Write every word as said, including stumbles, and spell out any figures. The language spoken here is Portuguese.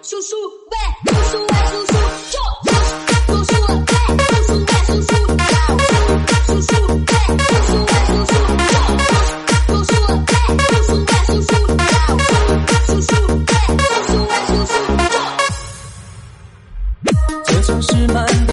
叔叔喂，叔叔喂，叔叔就叔叔喂，叔叔喂，叔叔叫叔叔喂，叔叔喂，叔叔就叔叔喂，叔叔喂，叔叔叫叔叔喂，叔叔喂，叔叔就。 这城市满